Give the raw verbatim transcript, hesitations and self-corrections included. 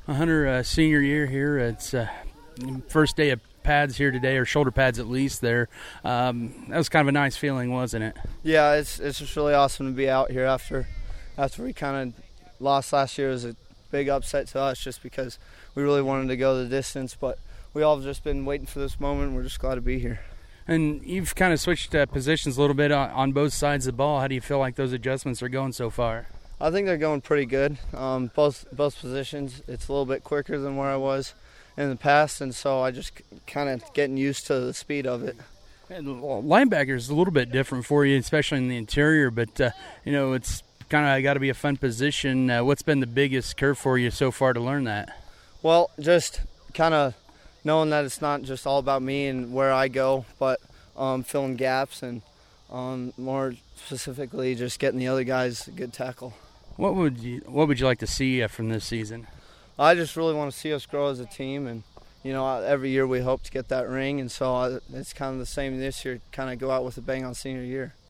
Hunter, uh, senior year here. It's uh, first day of pads here today, or shoulder pads at least there. Um, that was kind of a nice feeling, wasn't it? Yeah, it's it's just really awesome to be out here after after we kind of lost last year. It was a big upset to us just because we really wanted to go the distance, but we all have just been waiting for this moment. We're just glad to be here. And you've kind of switched uh, positions a little bit on, on both sides of the ball. How do you feel like those adjustments are going so far? I think they're going pretty good. Um, both both positions, it's a little bit quicker than where I was in the past, and so I just kind of getting used to the speed of it. And linebacker is a little bit different for you, especially in the interior, but uh, you know, it's kind of got to be a fun position. Uh, what's been the biggest curve for you so far to learn that? Well, just kind of knowing that it's not just all about me and where I go, but um, filling gaps and um, more specifically just getting the other guys a good tackle. What would you What would you like to see uh, from this season? I just really want to see us grow as a team, and you know, every year we hope to get that ring, and so it's kind of the same this year. Kind of go out with a bang on senior year.